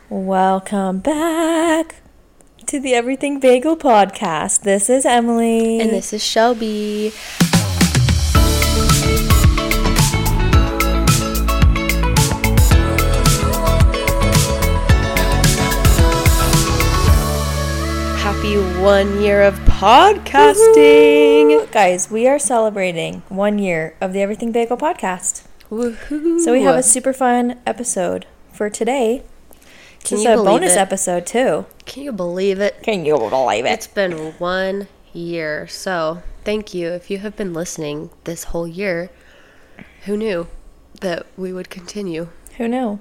Welcome back to the Everything Bagel podcast. This is Emily. And this is Shelby. Happy 1 year of podcasting. Woo-hoo! Guys, we are celebrating 1 year of the Everything Bagel podcast. Woohoo. So we have a super fun episode for today. Can This you is a believe bonus it? episode too. Can you believe it? Can you believe It's been 1 year. So thank you. If you have been listening this whole year, who knew that we would continue? Who knew?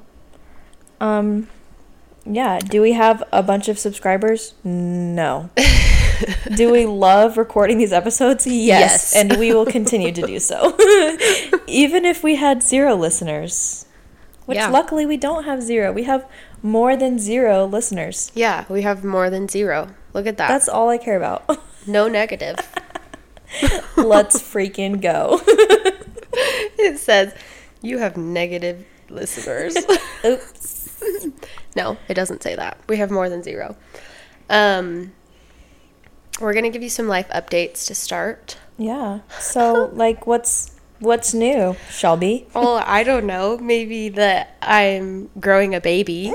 Yeah. Do we have a bunch of subscribers? No. Do we love recording these episodes? Yes. And we will continue to do so. Even if we had 0 listeners. Which luckily we don't have 0. We have more than 0 listeners. Yeah, we have more than 0. Look at that. That's all I care about. No negative. Let's freaking go. It says you have negative listeners. Oops. No, it doesn't say that. We have more than 0. We're going to give you some life updates to start. Yeah. So, like, what's new, Shelby? Oh, I don't know. Maybe that I'm growing a baby.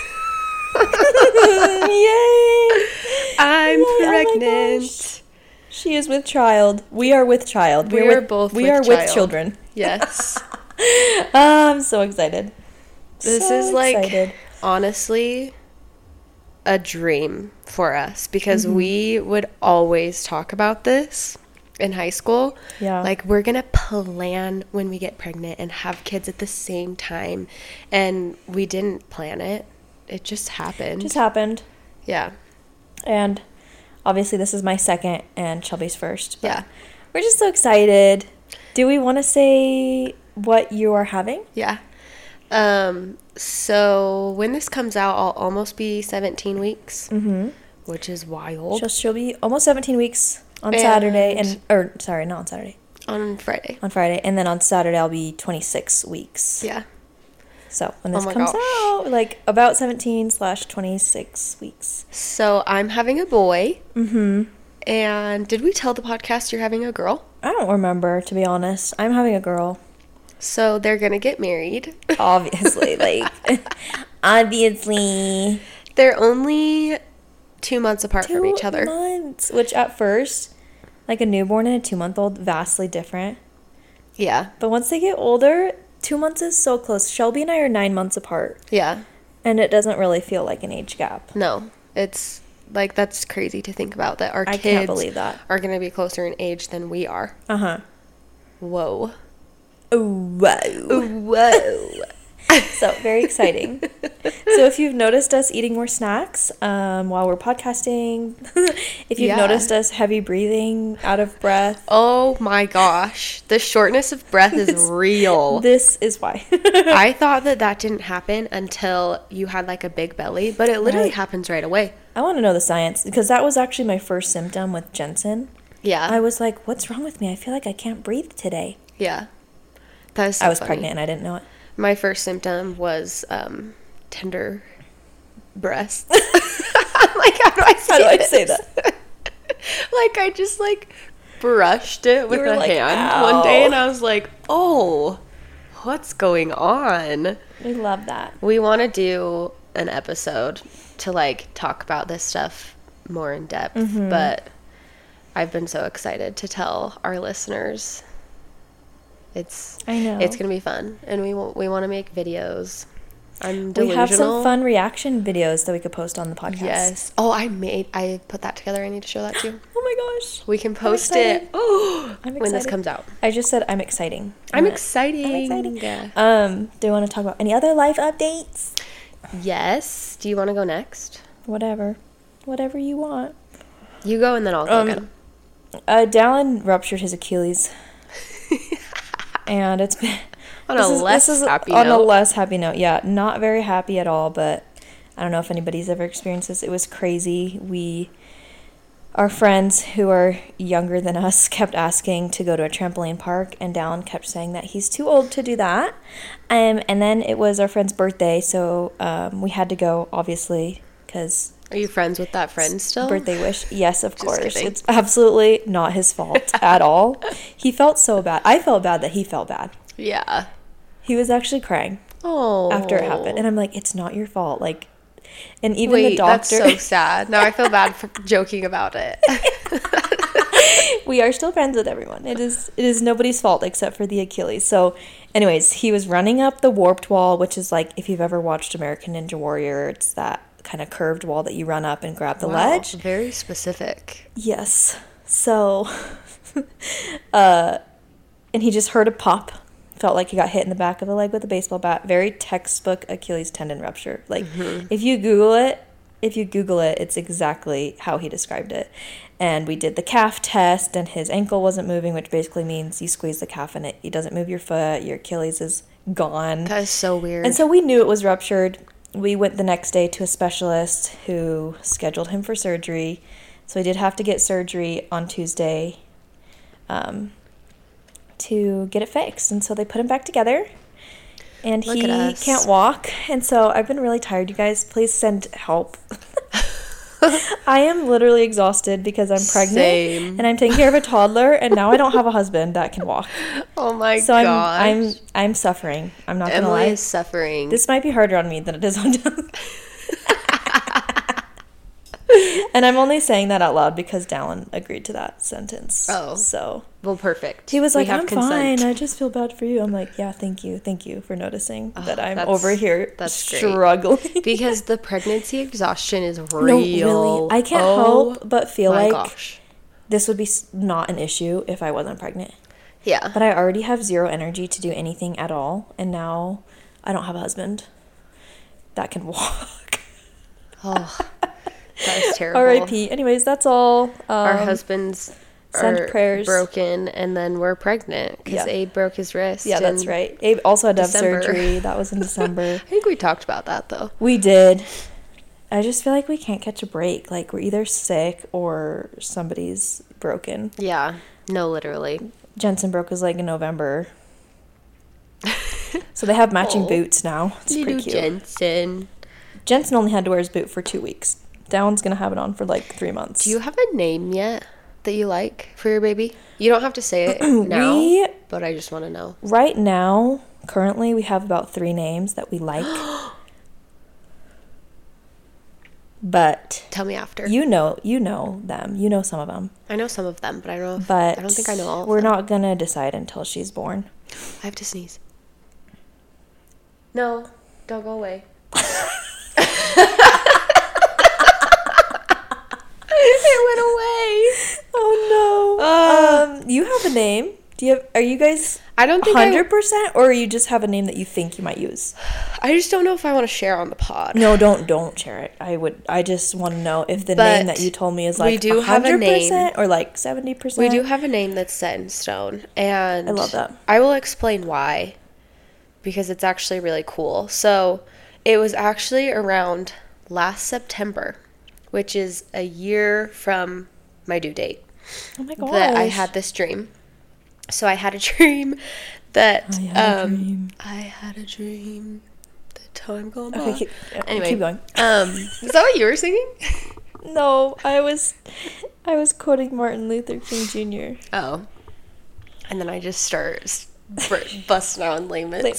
Yay! I'm Yay, oh my pregnant. gosh. She is with child. We are with child. We are both We with are with child. children. Yes. I'm so excited. This So is like, excited. honestly, a dream for us because we would always talk about this in high school. Yeah. Like, we're going to plan when we get pregnant and have kids at the same time. And we didn't plan it. It just happened. Just happened. Yeah. And obviously this is my second and Shelby's first. But Yeah. we're just so excited. Do we want to say what you are having? Yeah. So when this comes out, I'll almost be 17 weeks, which is wild. She'll be almost 17 weeks on And- Saturday not on Saturday. On Friday. On Friday. And then on Saturday I'll be 26 weeks. Yeah. So when this Oh my comes gosh. out, like about 17/26 weeks. So I'm having a boy. And did we tell the podcast you're having a girl? I don't remember, to be honest. I'm having a girl. So they're going to get married. Obviously, like, obviously. They're only 2 months apart from each other. 2 months, which at first, like a newborn and a 2-month-old, vastly different. Yeah. But once they get older, 2 months is so close. Shelby and I are 9 months apart, Yeah. and it doesn't really feel like an age gap. No. It's like, that's crazy to think about that our I kids can't believe that. are going to be closer in age than we are. Uh-huh. Whoa. Whoa. Whoa. So, very exciting. So, if you've noticed us eating more snacks while we're podcasting, if you've Yeah. noticed us heavy breathing, out of breath, Oh my gosh. The shortness of breath is real. this is why. I thought that didn't happen until you had like a big belly, but it literally Right. happens right away. I want to know the science, because that was actually my first symptom with Jensen. Yeah. I was like, what's wrong with me? I feel like I can't breathe today. Yeah. That is so I was funny. pregnant and I didn't know it. My first symptom was tender breasts. Like, how do I say How do I this? say that? Like, I just like brushed it with were a like, hand one day "Ow." and I was like, oh, what's going on? We love that. We want to do an episode to like talk about this stuff more in depth, but I've been so excited to tell our listeners. I know. It's gonna be fun, and we want to make videos. I'm We delusional. have some fun reaction videos that we could post on the podcast. Yes. Oh, I put that together. I need to show that to you. Oh my gosh. We can post excited. it. Oh, I'm when this excited. comes out. I just said I'm exciting. I'm exciting. I'm exciting. Yeah. Do you want to talk about any other life updates? Yes. Do you want to go next? Whatever you want. You go, and then I'll go again. Dallin ruptured his Achilles. And it's been On a less happy note. On a less happy note, yeah. Not very happy at all, but I don't know if anybody's ever experienced this. It was crazy. We our friends who are younger than us kept asking to go to a trampoline park, and Dallin kept saying that he's too old to do that. And then it was our friend's birthday, so we had to go, obviously, because... Are you friends with that friend still? Birthday wish. Yes, of course. Kidding. It's absolutely not his fault at all. He felt so bad. I felt bad that he felt bad. Yeah. He was actually crying after it happened. And I'm like, it's not your fault. Like, and even the doctor... That's so sad. Now I feel bad for joking about it. We are still friends with everyone. It is nobody's fault except for the Achilles. So, anyways, he was running up the warped wall, which is like, if you've ever watched American Ninja Warrior, it's that kind of curved wall that you run up and grab the ledge. Very specific. Yes. So, and he just heard a pop. Felt like he got hit in the back of the leg with a baseball bat. Very textbook Achilles tendon rupture. Like, if you Google it, it's exactly how he described it. And we did the calf test, and his ankle wasn't moving, which basically means you squeeze the calf and it doesn't move your foot. Your Achilles is gone. That is so weird. And so we knew it was ruptured. We went the next day to a specialist who scheduled him for surgery. So he did have to get surgery on Tuesday to get it fixed. And so they put him back together. And he can't walk. And so I've been really tired, you guys. Please send help. I am literally exhausted because I'm pregnant and I'm taking care of a toddler, and now I don't have a husband that can walk. Oh my god! So I'm suffering. I'm not gonna lie. Emily is suffering. This might be harder on me than it is on Dallin. And I'm only saying that out loud because Dallin agreed to that sentence. Oh, so well, perfect. He was like, "I'm fine. I just feel bad for you." I'm like, "Yeah, thank you for noticing that I'm over here struggling." Because the pregnancy exhaustion is real. No, really, I can't help but feel like this would be not an issue if I wasn't pregnant. Yeah, but I already have zero energy to do anything at all, and now I don't have a husband that can walk. Oh. That is terrible. R.I.P. Anyways, that's all. Our husbands send prayers. Broken, and then we're pregnant because Abe broke his wrist. Yeah, that's right. Abe also had to have surgery. That was in December. I think we talked about that, though. We did. I just feel like we can't catch a break. Like, we're either sick or somebody's broken. Yeah. No, literally. Jensen broke his leg in November. So they have matching boots now. It's pretty cute. Jensen only had to wear his boot for 2 weeks. Dallin's gonna have it on for like 3 months. Do you have a name yet that you like for your baby? You don't have to say it now, but I just want to know. Right now, currently, we have about 3 names that we like. But tell me after. You know them. You know some of them. I know some of them, but I don't know. But I don't think I know all of them. We're not not gonna decide until she's born. I have to sneeze. No, don't go away. It went away. Oh no. You have a name. Are you guys I don't think 100% or you just have a name that you think you might use? I just don't know if I want to share on the pod. No, don't share it. I just want to know if the name that you told me is like 100% or like 70%. We do have a name that's set in stone, and I love that. I will explain why, because it's actually really cool. So, it was actually around last September, which is a year from my due date. Oh my gosh. That I had this dream. So I had a dream that I had a dream that time gone by. Okay, anyway, keep going. Is that what you were singing? No, I was quoting Martin Luther King Jr. Oh, and then I just start busting out in layman's.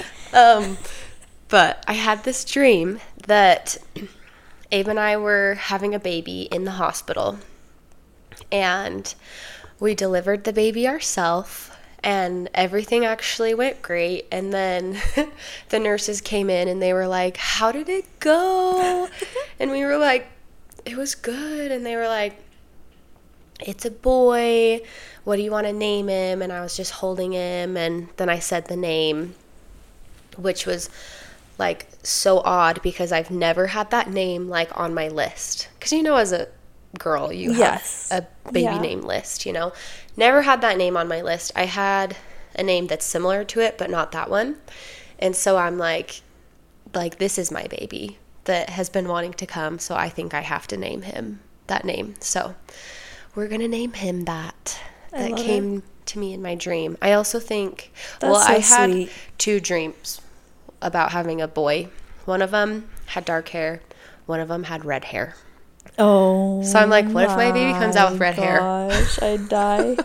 But I had this dream that Abe and I were having a baby in the hospital, and we delivered the baby ourselves, and everything actually went great. And then the nurses came in, and they were like, "How did it go?" And we were like, "It was good." And they were like, "It's a boy. What do you want to name him?" And I was just holding him, and then I said the name, which was like so odd because I've never had that name like on my list. Because as a girl, you have a baby name list, Never had that name on my list. I had a name that's similar to it, but not that one. And so I'm like this is my baby that has been wanting to come, so I think I have to name him that name. So we're going to name him that. That came to me in my dream. I also think, I had sweet. 2 dreams about having a boy. One of them had dark hair. One of them had red hair. Oh. So I'm like, what if my baby comes out with red hair? Gosh, I'd die.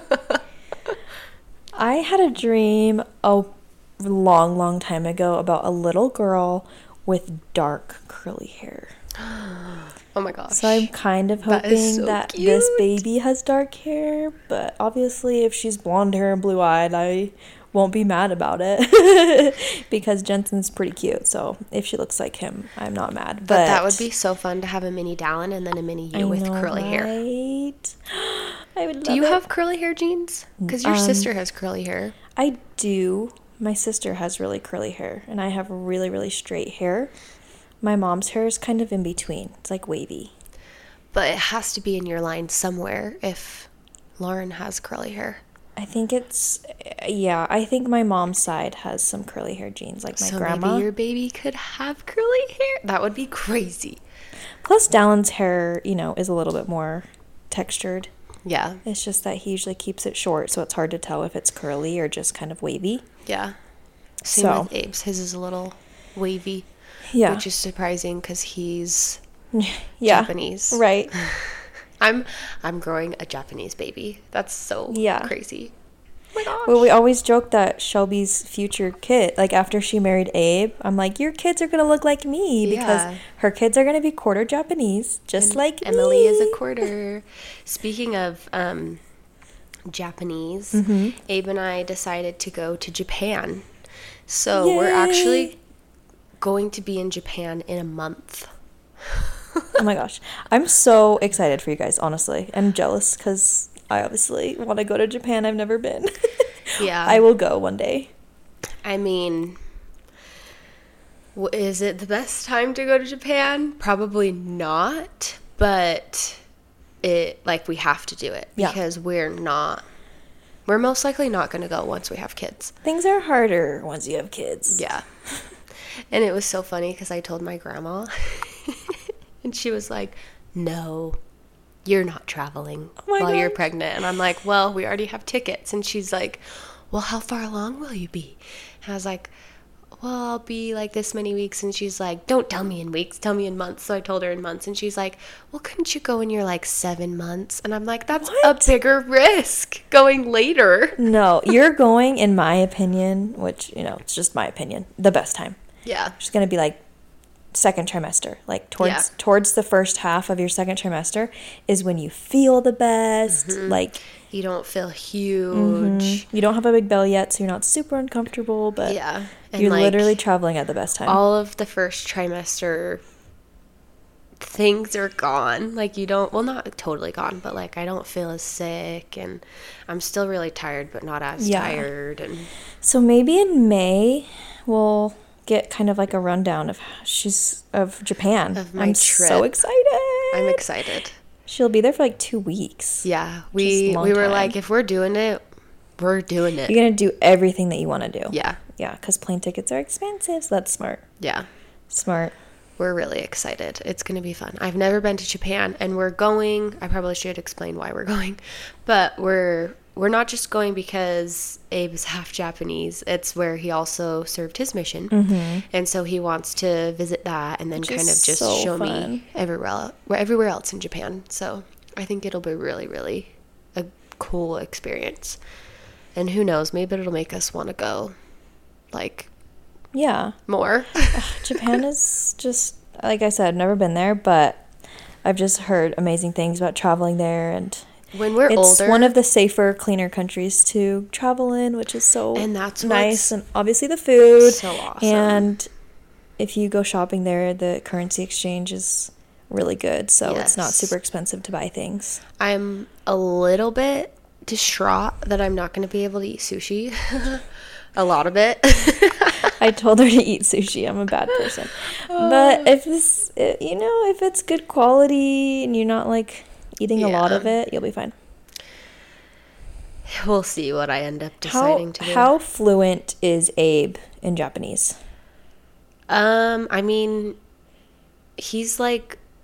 I had a dream a long, long time ago about a little girl with dark curly hair. Oh my gosh. So I'm kind of hoping that this baby has dark hair, but obviously if she's blonde hair and blue-eyed, I won't be mad about it because Jensen's pretty cute. So if she looks like him, I'm not mad. But that would be so fun to have a mini Dallin and then a mini you with curly hair. I would love Do you have curly hair genes? Because your sister has curly hair. I do. My sister has really curly hair, and I have really, really straight hair. My mom's hair is kind of in between. It's like wavy. But it has to be in your line somewhere if Lauren has curly hair. I think I think my mom's side has some curly hair genes, like my grandma. So maybe your baby could have curly hair? That would be crazy. Plus, Dallin's hair, is a little bit more textured. Yeah. It's just that he usually keeps it short, so it's hard to tell if it's curly or just kind of wavy. Yeah. Same with Abe's. His is a little wavy. Yeah. Which is surprising because he's Japanese. Right. I'm growing a Japanese baby. That's so crazy. Oh my gosh. Well, we always joke that Shelby's future kid, like after she married Abe, I'm like, your kids are going to look like me because her kids are going to be quarter Japanese, just like Emily me. is a quarter. Speaking of Japanese, Abe and I decided to go to Japan. So we're actually going to be in Japan in a month. Oh my gosh. I'm so excited for you guys, honestly. I'm jealous because I obviously want to go to Japan. I've never been. Yeah. I will go one day. I mean, is it the best time to go to Japan? Probably not, but we have to do it because we're most likely not going to go once we have kids. Things are harder once you have kids. Yeah. And it was so funny because I told my grandma and she was like, no, you're not traveling while you're pregnant. And I'm like, well, we already have tickets. And she's like, well, how far along will you be? And I was like, well, I'll be like this many weeks. And she's like, don't tell me in weeks, tell me in months. So I told her in months. And she's like, well, couldn't you go when you're like 7 months? And I'm like, that's a bigger risk going later. No, you're going, in my opinion, which, it's just my opinion, the best time. Yeah. It's going to be like second trimester, like towards the first half of your second trimester is when you feel the best. Like you don't feel huge. You don't have a big belly yet, so you're not super uncomfortable, but and you're literally traveling at the best time. All of the first trimester things are gone. Like you don't, well, not totally gone, but like I don't feel as sick and I'm still really tired, but not as tired. And so maybe in May we'll get kind of like a rundown of Japan. Of my I'm trip. So excited. I'm excited. She'll be there for like 2 weeks. Yeah. We were like, if we're doing it, we're doing it. You're going to do everything that you want to do. Yeah. Yeah, because plane tickets are expensive, so that's smart. Yeah. Smart. We're really excited. It's going to be fun. I've never been to Japan, and we're going. I probably should explain why we're going, but we're not just going because Abe is half Japanese. It's where he also served his mission, and so he wants to visit that and then kind of just show me everywhere else in Japan. So I think it'll be really, really a cool experience, and who knows, maybe it'll make us want to go, more. Japan is just, like I said, I've never been there, but I've just heard amazing things about traveling there, and when we're it's older, one of the safer, cleaner countries to travel in, which is so nice. And obviously the food. So awesome. And if you go shopping there, the currency exchange is really good, so it's not super expensive to buy things. I'm a little bit distraught that I'm not going to be able to eat sushi. A lot of it. I told her to eat sushi. I'm a bad person. But if it's good quality and you're not eating a lot of it, you'll be fine. We'll see what I end up deciding to do. How fluent is Abe in Japanese? I mean, he's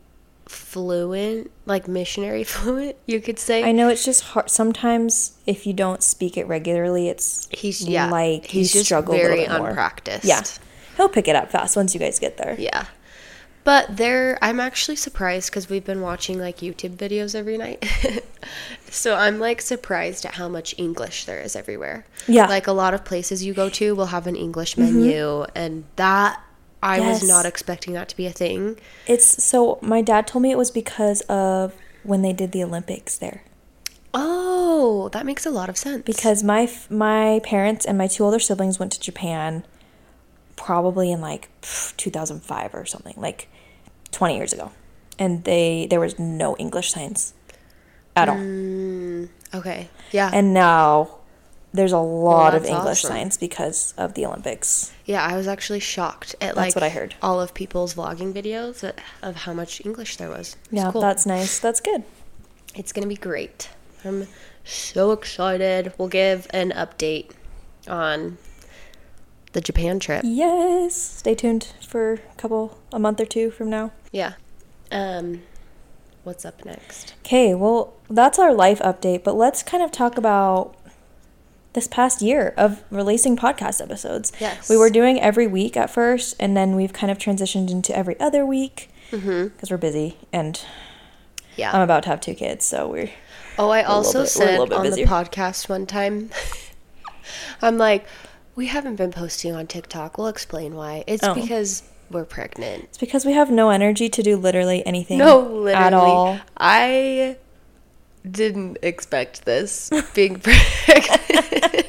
fluent, like missionary fluent, you could say. I know it's just hard. Sometimes if you don't speak it regularly, he's just very unpracticed. Yeah. He'll pick it up fast once you guys get there. Yeah. But I'm actually surprised because we've been watching like YouTube videos every night. So I'm like surprised at how much English there is everywhere. Yeah. Like a lot of places you go to will have an English menu, and that I was not expecting that to be a thing. So my dad told me it was because of when they did the Olympics there. Oh, that makes a lot of sense. Because my parents and my 2 older siblings went to Japan probably in like 2005 or something, like 20 years ago. And there was no English signs at all. Okay. Yeah. And now there's a lot of English signs because of the Olympics. Yeah, I was actually shocked at that's what I heard. All of people's vlogging videos of how much English there was. Yeah, cool. That's nice. That's good. It's going to be great. I'm so excited. We'll give an update on the Japan trip. Yes. Stay tuned for a month or 2 from now. Yeah. What's up next? Okay, well, that's our life update, but let's kind of talk about this past year of releasing podcast episodes. Yes. We were doing every week at first, and then we've kind of transitioned into every other week because we're busy, and I'm about to have 2 kids, so we're I also said on the podcast one time, I'm like, we haven't been posting on TikTok. We'll explain why. It's because we're pregnant. It's because we have no energy to do literally anything at all. I didn't expect this, being pregnant.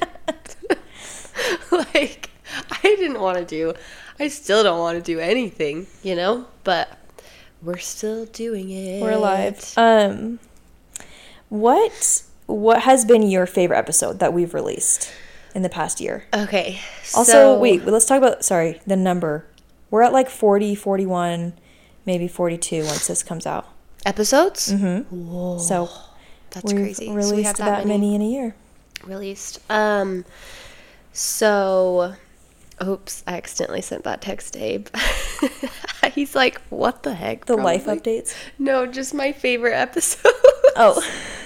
Like, I still don't want to do anything, but we're still doing it. We're alive. What has been your favorite episode that we've released in the past year? Okay. Also, wait, let's talk about, the number. We're at like 40, 41, maybe 42 once this comes out. Episodes? Mm-hmm. Whoa. So that's crazy. Released we have that many in a year. Released. So, oops, I accidentally sent that text to Abe. He's like, what the heck? The life updates? No, just my favorite episode. Oh.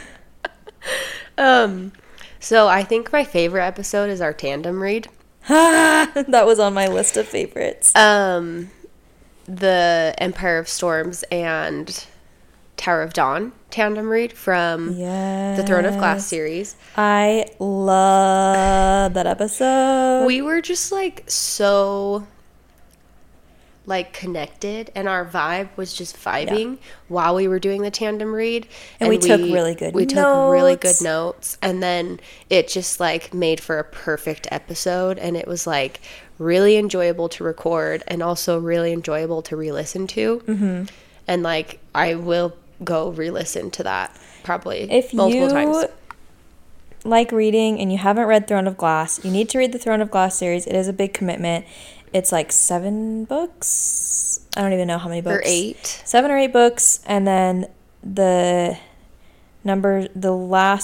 So I think my favorite episode is our tandem read. That was on my list of favorites. The Empire of Storms and Tower of Dawn tandem read from the Throne of Glass series. I love that episode. We were just like so connected, and our vibe was just vibing while we were doing the tandem read, and we took really good notes, and then it just made for a perfect episode, and it was really enjoyable to record and also really enjoyable to re-listen to. And I will go re-listen to that probably multiple times. If you like reading and you haven't read Throne of Glass, you need to read the Throne of Glass series. It is a big commitment. It's 7 books. I don't even know how many books. Or 8. 7 or 8 books. And then not the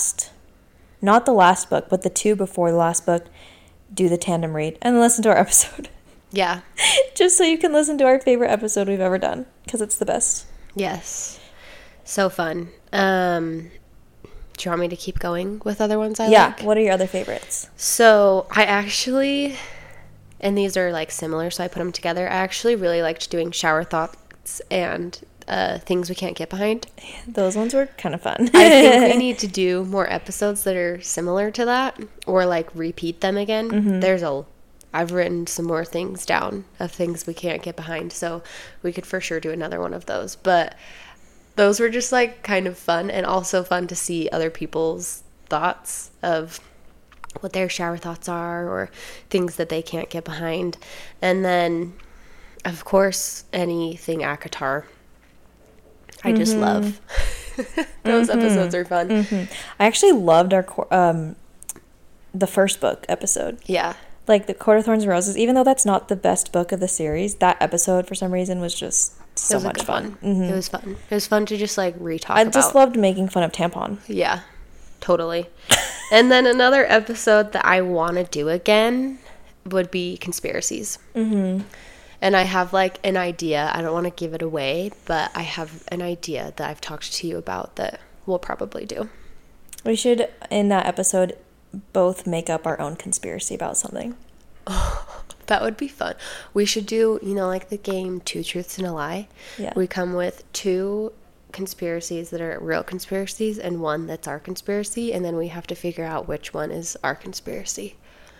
last book, but the 2 before the last book, do the tandem read and listen to our episode. Yeah. Just so you can listen to our favorite episode we've ever done, because it's the best. Yes. So fun. Do you want me to keep going with other ones I like? Yeah. What are your other favorites? So I actually... And these are similar, so I put them together. I actually really liked doing shower thoughts and things we can't get behind. Those ones were kind of fun. I think we need to do more episodes that are similar to that, or repeat them again. I've written some more things down of things we can't get behind, so we could for sure do another one of those. But those were just kind of fun, and also fun to see other people's thoughts of what their shower thoughts are, or things that they can't get behind. And then, of course, anything ACOTAR. I just love. Those episodes are fun. I actually loved our the first book episode. Yeah. The Court of Thorns and Roses, even though that's not the best book of the series, that episode for some reason was just so much fun. It was fun. It was fun to just re-talk about. I just loved making fun of tampon. Yeah. Totally. And then another episode that I want to do again would be conspiracies. And I have like an idea. I don't want to give it away, but I have an idea that I've talked to you about that we'll probably do. We should, in that episode, both make up our own conspiracy about something. Oh, that would be fun. We should do, like the game Two Truths and a Lie. Yeah. We come with 2 conspiracies that are real conspiracies and one that's our conspiracy, and then we have to figure out which one is our conspiracy.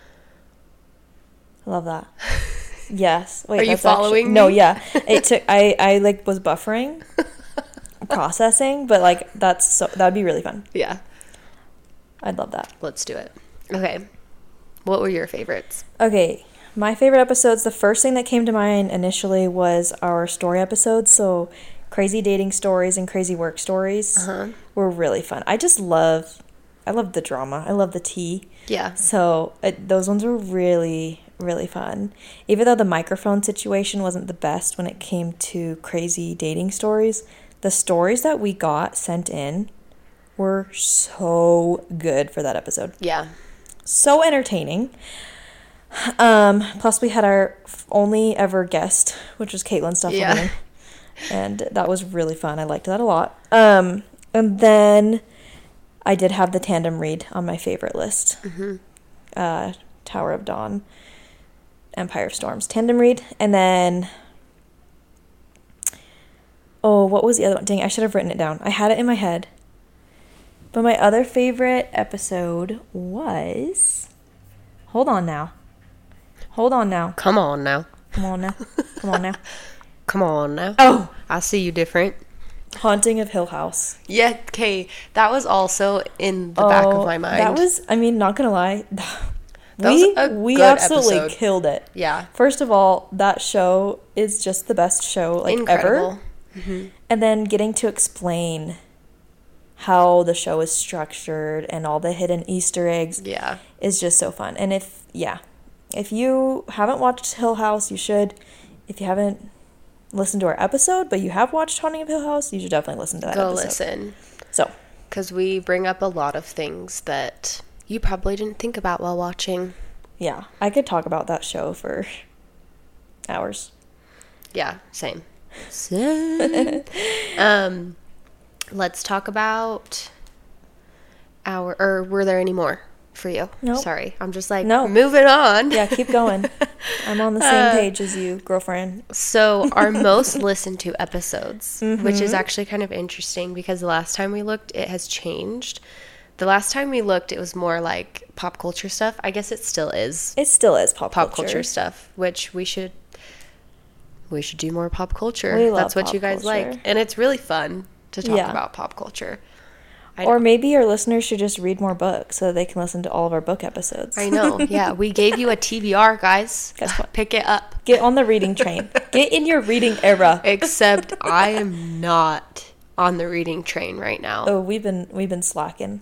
I love that. Yes. Wait, are you following me? No, yeah. It took, I like was buffering, processing, but like that'd be really fun. Yeah. I'd love that. Let's do it. Okay. What were your favorites? Okay. My favorite episodes, the first thing that came to mind initially was our story episodes. So crazy dating stories and crazy work stories were really fun. I love the drama. I love the tea. Yeah. So those ones were really, really fun. Even though the microphone situation wasn't the best when it came to crazy dating stories, the stories that we got sent in were so good for that episode. Yeah. So entertaining. Plus we had our only ever guest, which was Caitlin Stuffelman. Yeah. And that was really fun. I liked that a lot. And then I did have the tandem read on my favorite list. Tower of Dawn, Empire of Storms, tandem read. And then, what was the other one? Dang, I should have written it down. I had it in my head. But my other favorite episode was... Hold on now. Come on now. Come on now. Come on now. Oh! I see you different. Haunting of Hill House. Yeah, okay. That was also in the back of my mind. That was, not gonna lie. We absolutely episode. Killed it. Yeah. First of all, that show is just the best show Incredible. ever. And then getting to explain how the show is structured and all the hidden Easter eggs is just so fun. And if you haven't watched Hill House, you should. If you haven't listened to our episode, but you have watched Haunting of Hill House, you should definitely listen to that episode. Go listen. So. Because we bring up a lot of things that you probably didn't think about while watching. Yeah. I could talk about that show for hours. Yeah, same. Let's talk about were there any more for you? Nope. Sorry. I'm just moving on. Yeah, keep going. I'm on the same page as you, girlfriend. So our most listened to episodes, which is actually kind of interesting because the last time we looked, it has changed. The last time we looked, it was more like pop culture stuff. I guess it still is. It still is pop culture stuff, which we should do more pop culture. That's what you guys like. And it's really fun to talk about pop culture. Or maybe our listeners should just read more books so they can listen to all of our book episodes. I know. Yeah. We gave you a TBR, guys. Guess what? Pick it up. Get on the reading train. Get in your reading era. Except I am not on the reading train right now. Oh, we've been slacking.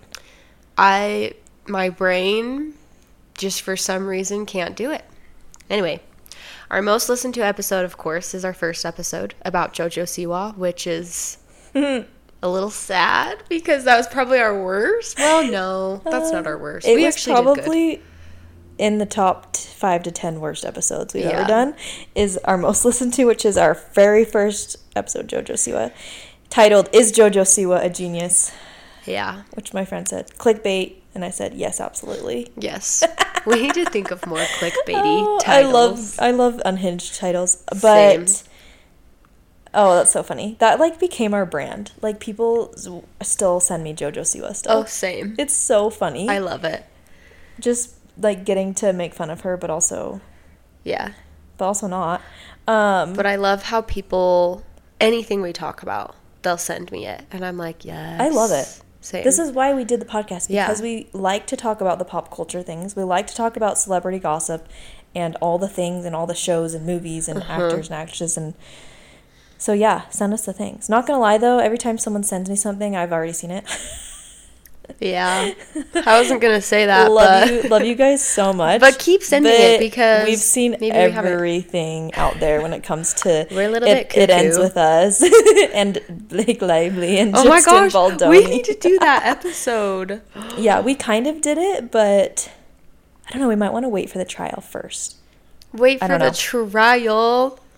My brain just for some reason can't do it. Anyway, our most listened to episode, of course, is our first episode about JoJo Siwa, which is a little sad because that was probably our worst. Well, no, that's not our worst. We actually probably did good. In the top 5 to 10 worst episodes we've ever done is our most listened to, which is our very first episode, JoJo Siwa, titled "Is JoJo Siwa a Genius?" Yeah, which my friend said clickbait, and I said yes, absolutely. Yes, we need to think of more clickbaity titles. I love unhinged titles, but. Same. Oh, that's so funny. That, became our brand. People still send me JoJo Siwa stuff. Oh, same. It's so funny. I love it. Just, getting to make fun of her, but also... Yeah. But also not. But I love how people... Anything we talk about, they'll send me it. And I'm like, yes. I love it. Same. This is why we did the podcast. Because we like to talk about the pop culture things. We like to talk about celebrity gossip and all the things and all the shows and movies and actors and actresses and... So, send us the things. Not gonna lie, though, every time someone sends me something, I've already seen it. Yeah. I wasn't gonna say that, Love you guys so much. But keep sending it because... We've seen everything out there when it comes to... We're a little bit cuckoo. It Ends With Us and Blake Lively and Justin Baldoni. We need to do that episode. Yeah, we kind of did it, but... I don't know, we might want to wait for the trial first. Wait for the trial.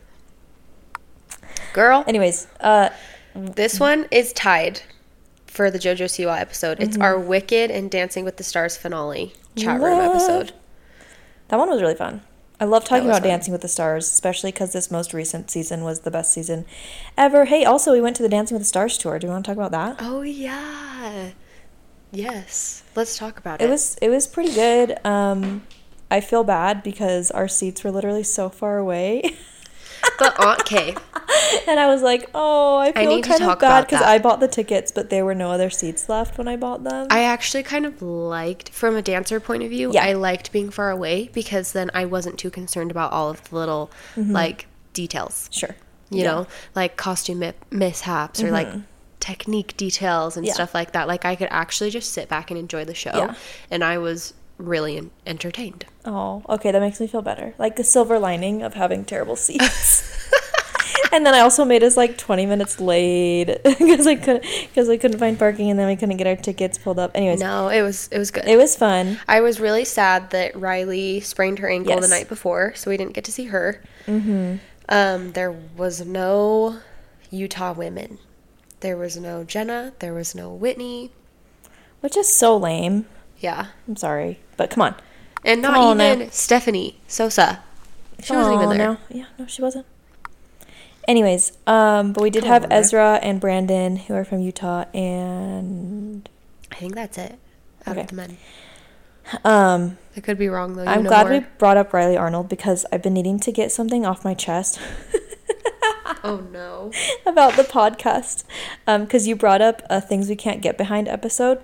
Girl. Anyways, this one is tied for the JoJo Siwa episode. It's our Wicked and Dancing with the Stars finale chat room episode. That one was really fun. I love talking about fun. Dancing with the Stars, especially because this most recent season was the best season ever. Hey, also, we went to the Dancing with the Stars tour. Do you want to talk about that? Oh, yeah. Yes. Let's talk about it. It was pretty good. I feel bad because our seats were literally so far away. But Aunt Kay. And I was like, oh, I feel need to kind of talk bad about because that. I bought the tickets, but there were no other seats left when I bought them. I actually kind of liked, from a dancer point of view, Yeah. I liked being far away because then I wasn't too concerned about all of the little, like, details. Sure. You know, like costume mishaps or like technique details and stuff like that. Like I could actually just sit back and enjoy the show, and I was really entertained. Oh, okay, that makes me feel better. Like the silver lining of having terrible seats. And then I also made us like 20 minutes late because I couldn't find parking, and then we couldn't get our tickets pulled up. Anyways, No, it was good. it was fun. I was really sad that Riley sprained her ankle the Yes. night before, so we didn't get to see her. There was no Utah women. There was no Jenna. There was no Whitney. Which is so lame. Yeah. I'm sorry, but come on. And Come not on even now. Stephanie Sosa. She wasn't even there. No. Yeah, no, she wasn't. Anyways, but we did Come have on, man. Ezra and Brandon, who are from Utah, and I think that's it. Out Okay. of the men. um, I could be wrong though. You I'm know glad more. we brought up Riley Arnold because I've been needing to get something off my chest Oh no. about the podcast. Because you brought up a Things We Can't Get Behind episode.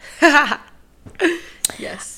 Yes.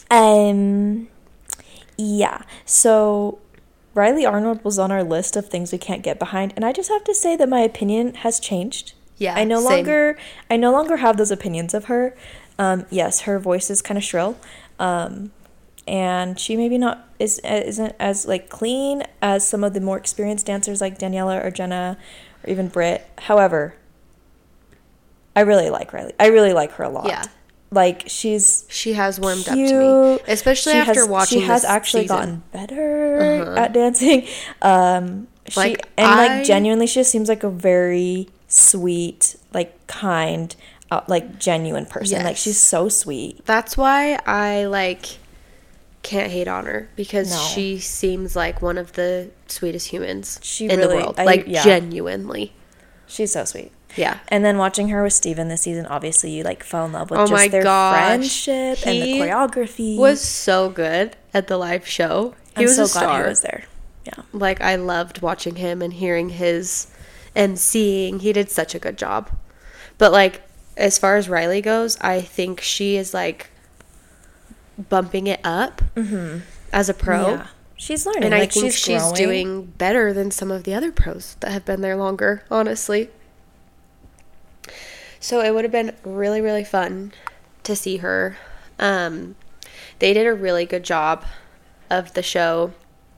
Yeah. So Riley Arnold was on our list of things we can't get behind, and I just have to say that my opinion has changed. Yeah. I no same. longer have those opinions of her. Yes, her voice is kind of shrill. And she maybe isn't as like clean as some of the more experienced dancers like Daniela or Jenna or even Britt. However, I really like Riley. I really like her a lot. Yeah. Like She has warmed cute. up to me, especially after watching. She has this actually season. gotten better at dancing. Genuinely, she just seems like a very sweet, like kind, like genuine person. Like Yes. she's so sweet. That's why I can't hate on her because No. she seems like one of the sweetest humans She in the really- world. yeah. Genuinely. She's so sweet. Yeah. And then watching her with Steven this season, obviously you like fell in love with Oh just my their gosh. friendship and the He choreography. Was so good at the live show. He I'm was so a glad star. he was there. Yeah. Like I loved watching him and hearing his and seeing. He did such a good job. But like as far as Riley goes, I think she is like bumping it up as a pro. Yeah. She's learning. And like I think she's growing. doing better than some of the other pros that have been there longer, honestly. So it would have been really, really fun to see her. They did a really good job of the show.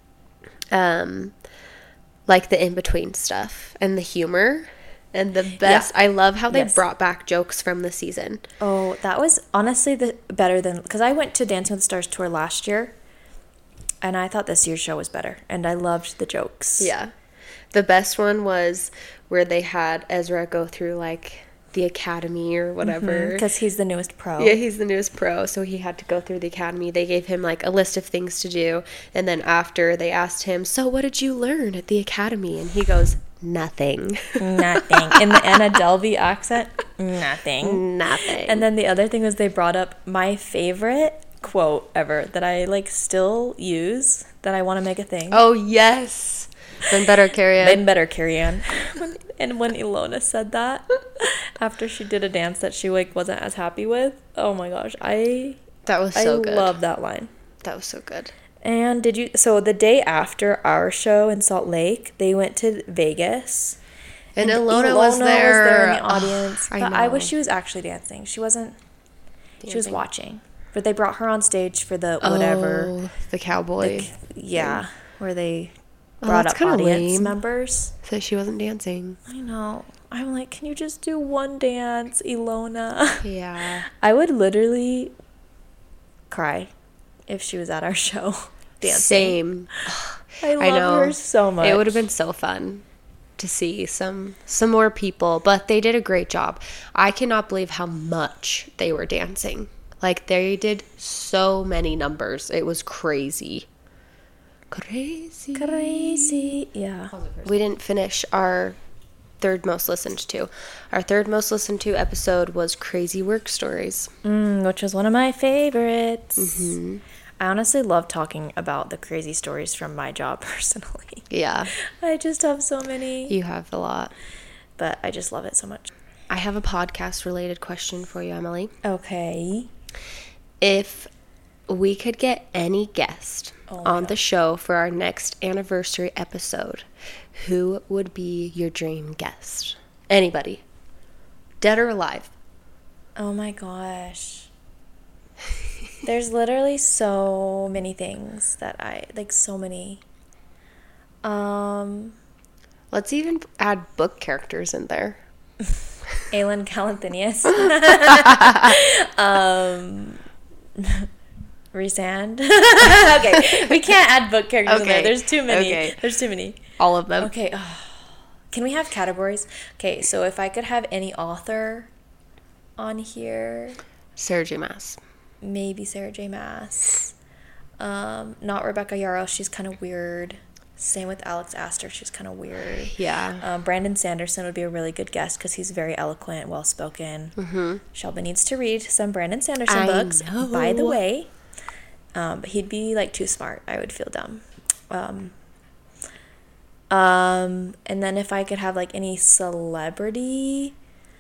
Like the in-between stuff and the humor and the best. Yeah. I love how they Yes. brought back jokes from the season. Oh, that was honestly better than, because I went to Dancing with the Stars tour last year, and I thought this year's show was better, and I loved the jokes. Yeah. The best one was where they had Ezra go through like the academy or whatever. Because he's the newest pro. Yeah, he's the newest pro, so he had to go through the academy. They gave him like a list of things to do, and then after they asked him, "So what did you learn at the academy?" And he goes, "Nothing." Nothing. In the Anna Delvey accent, nothing. Nothing. And then the other thing was they brought up my favorite quote ever that I like still use, that I want to make a thing. Oh yes. Then better carry Then on. better carry on. And when Ilona said that after she did a dance that she like wasn't as happy with, oh my gosh, That was so I good. love that line. That was so good. And so the day after our show in Salt Lake, they went to Vegas. And Ilona was there. in the audience. I But I know. wish she was actually dancing. She wasn't. She was Dancing. watching. But they brought her on stage for the whatever. Oh, the cowboy. Yeah, where they Oh, brought that's up kinda audience lame. members. So she wasn't dancing. I know. I'm like, can you just do one dance, Ilona? Yeah. I would literally cry if she was at our show dancing. Same. I love I know. her so much. It would have been so fun. to see some more people, but they did a great job. I cannot believe how much they were dancing. Like, they did so many numbers. It was crazy. Crazy. Yeah. We didn't finish our third most listened to. Our third most listened to episode was Crazy Work Stories. Which was one of my favorites. I honestly love talking about the crazy stories from my job personally. Yeah. I just have so many. You have a lot. But I just love it so much. I have a podcast related question for you, Emily. Okay. If we could get any guest on the show for our next anniversary episode, who would be your dream guest? Anybody. Dead or alive. Oh my gosh. There's literally so many things that so many. Let's even add book characters in there. Aelin Galanthinius. Rhysand. Okay, we can't add book characters in there. There's too many. There's too many. All of them. Okay. Can we have categories? Okay, so if I could have any author on here. Sarah J. Maas. Maybe Sarah J. Maas. Not Rebecca Yarros. She's kind of weird. Same with Alex Astor. She's kind of weird. Yeah. Brandon Sanderson would be a really good guest because he's very eloquent, well-spoken. Shelby needs to read some Brandon Sanderson books, by the way. But he'd be, like, too smart. I would feel dumb. And then if I could have, like, any celebrity...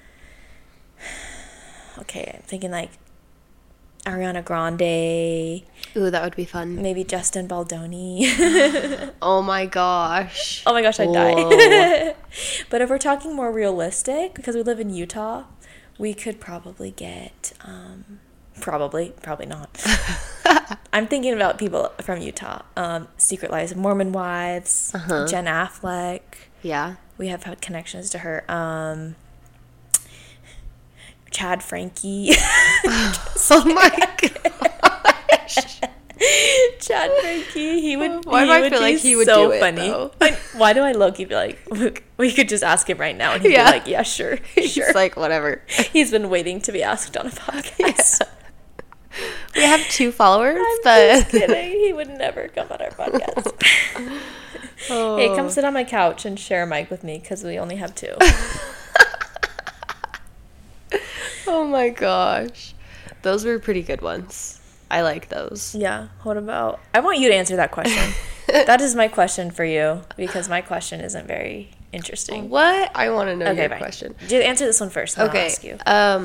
Okay, I'm thinking, like, Ariana Grande. Ooh, that would be fun. Maybe Justin Baldoni. Oh my gosh. Oh my gosh, I'd die. But if we're talking more realistic, because we live in Utah, we could probably get, probably not. I'm thinking about people from Utah. Secret Lives of Mormon Wives, Jen Affleck. Yeah. We have had connections to her. Chad Frankie. Oh my gosh. Chad Frankie, he would. Why do I feel like he would so do it, funny? though? Why do I look? He'd be like, we could just ask him right now, and he'd be like, yeah, sure. He's like, whatever. He's been waiting to be asked on a podcast. Yeah. We have 2 followers, I'm just kidding. He would never come on our podcast. Hey, come sit on my couch and share a mic with me because we only have 2. Oh my gosh. Those were pretty good ones. I like those. Yeah. What about... I want you to answer that question. That is my question for you because my question isn't very interesting. What? I want to know your fine. question. Just answer this one first, and I'll ask you.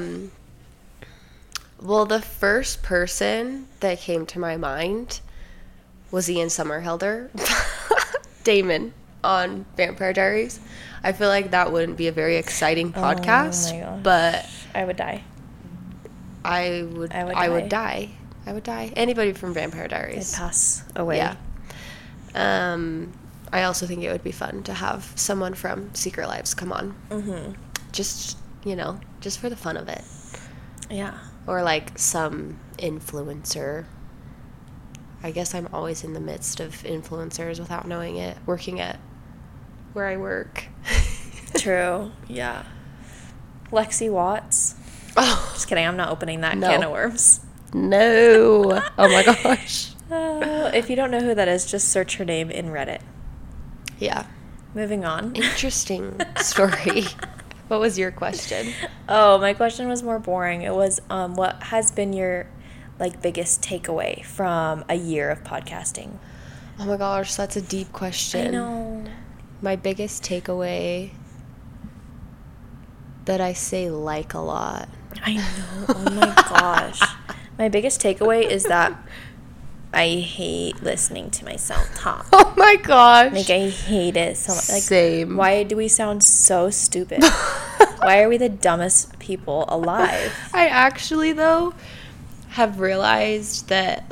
Well, the first person that came to my mind was Ian Somerhalder. Damon on Vampire Diaries. I feel like that wouldn't be a very exciting podcast, oh my gosh. but I would die. I would die. Anybody from Vampire Diaries. I'd pass away. Yeah. I also think it would be fun to have someone from Secret Lives come on. Just, just for the fun of it. Yeah. Or like some influencer. I guess I'm always in the midst of influencers without knowing it, working at where I work. True. Yeah. Lexi Watts. Oh, Just kidding. I'm not opening that can of worms. no. Oh my gosh. If you don't know who that is, just search her name in Reddit. Yeah. Moving on. Interesting story. What was your question? Oh, my question was more boring. It was, what has been your, biggest takeaway from a year of podcasting? Oh my gosh, that's a deep question. I know. My biggest takeaway that I say a lot. I know. Oh my gosh. My biggest takeaway is that I hate listening to myself talk. Oh my gosh. I hate it so much. Same. Why do we sound so stupid? Why are we the dumbest people alive? I actually, though, have realized that,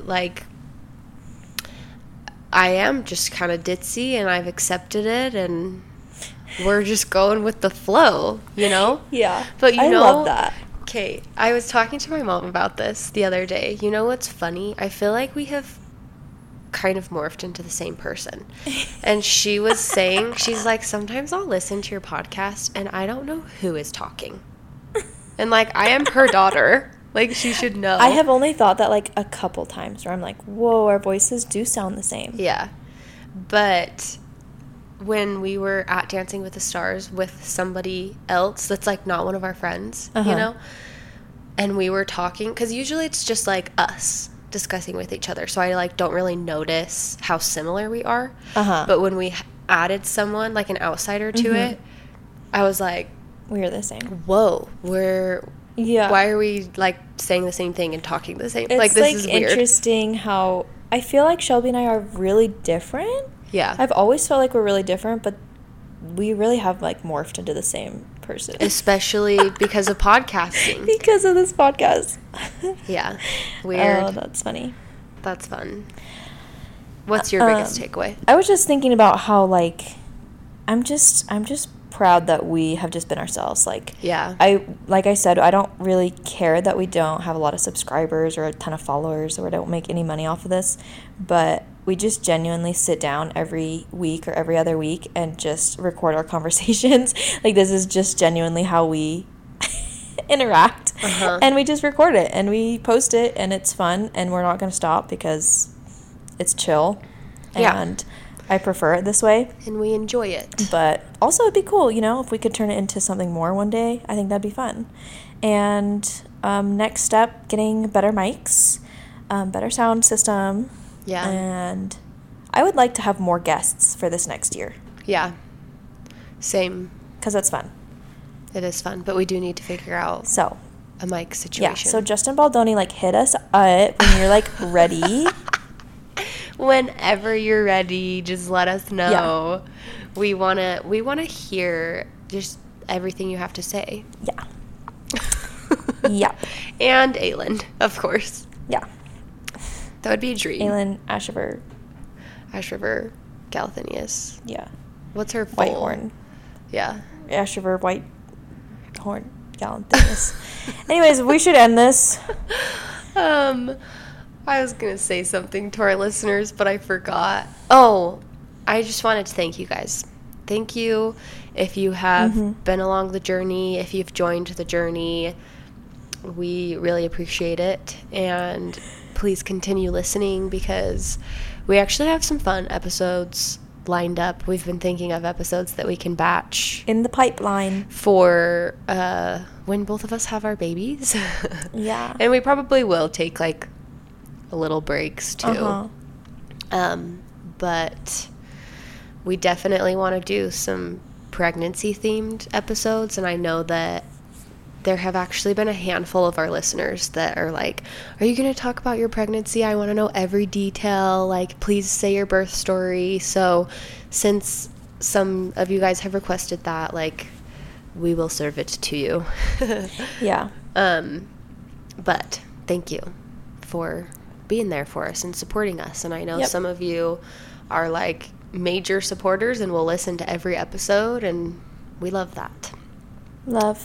I am just kind of ditzy and I've accepted it and we're just going with the flow, Yeah. But I love that. Okay, I was talking to my mom about this the other day. You know what's funny? I feel like we have kind of morphed into the same person. And she was saying, she's like, sometimes I'll listen to your podcast and I don't know who is talking. And like, I am her daughter. Like, she should know. I have only thought that like a couple times where I'm like, whoa, our voices do sound the same. Yeah. But when we were at Dancing with the Stars with somebody else that's like not one of our friends, you know, and we were talking, because usually it's just like us discussing with each other, so I like don't really notice how similar we are. But when we added someone like an outsider to it, I was like, we're the same. Whoa, why are we like saying the same thing and talking the same? It's like, this is weird. Interesting how I feel like Shelby and I are really different. Yeah, I've always felt like we're really different, but we really have like morphed into the same person, especially because of podcasting. Because of this podcast. Yeah, weird. Oh, that's funny. That's fun. What's your biggest takeaway? I was just thinking about how like I'm just proud that we have just been ourselves. Like, yeah, like I said, I don't really care that we don't have a lot of subscribers or a ton of followers or don't make any money off of this, but we just genuinely sit down every week or every other week and just record our conversations. Like, this is just genuinely how we interact. And we just record it and we post it and it's fun and we're not going to stop because it's chill. And I prefer it this way. And we enjoy it. But also it'd be cool, you know, if we could turn it into something more one day. I think that'd be fun. And next step, getting better mics, better sound system. Yeah. And I would like to have more guests for this next year. Yeah. Same. Because that's fun. It is fun, but we do need to figure out a mic situation. Yeah, so Justin Baldoni, like, hit us up when you're, like, ready. Whenever you're ready, just let us know. Yeah. We wanna hear just everything you have to say. Yeah. Yeah. And Aylin, of course. Yeah. That would be a dream. Aylin Ashriver Galathinius. Yeah. What's her full? Whitehorn. Yeah. Ashriver Whitehorn Galathinius. Anyways, we should end this. I was going to say something to our listeners, but I forgot. Oh, I just wanted to thank you guys. Thank you if you have been along the journey, if you've joined the journey. We really appreciate it. And please continue listening because we actually have some fun episodes lined up. We've been thinking of episodes that we can batch in the pipeline for when both of us have our babies. Yeah. And we probably will take like a little breaks too. But we definitely want to do some pregnancy themed episodes, and I know that there have actually been a handful of our listeners that are like, are you going to talk about your pregnancy? I want to know every detail. Like, please say your birth story. So since some of you guys have requested that, like, we will serve it to you. Yeah. But thank you for being there for us and supporting us. And I know some of you are like major supporters and will listen to every episode, and we love that. Love.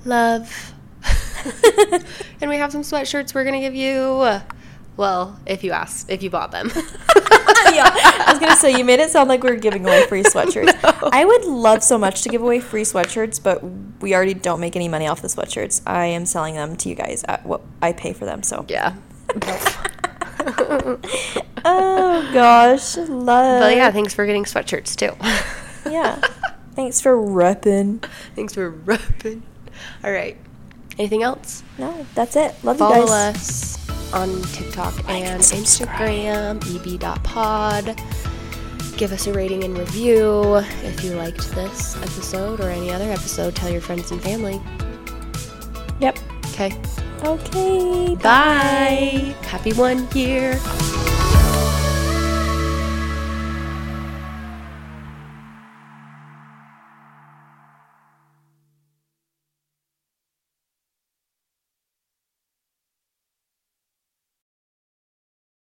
And we have some sweatshirts we're gonna give you. Well, if you bought them. Yeah, I was gonna say, you made it sound like we were giving away free sweatshirts. No. I would love so much to give away free sweatshirts, but we already don't make any money off the sweatshirts. I am selling them to you guys at what I pay for them. So yeah. Oh gosh, love. But yeah, thanks for getting sweatshirts too. Yeah, thanks for repping. All right. Anything else? No, that's it. Love Follow you guys. us on TikTok and Instagram, eb.pod. Give us a rating and review if you liked this episode or any other episode. Tell your friends and family. Yep. Okay. Okay. Bye. Happy 1 year.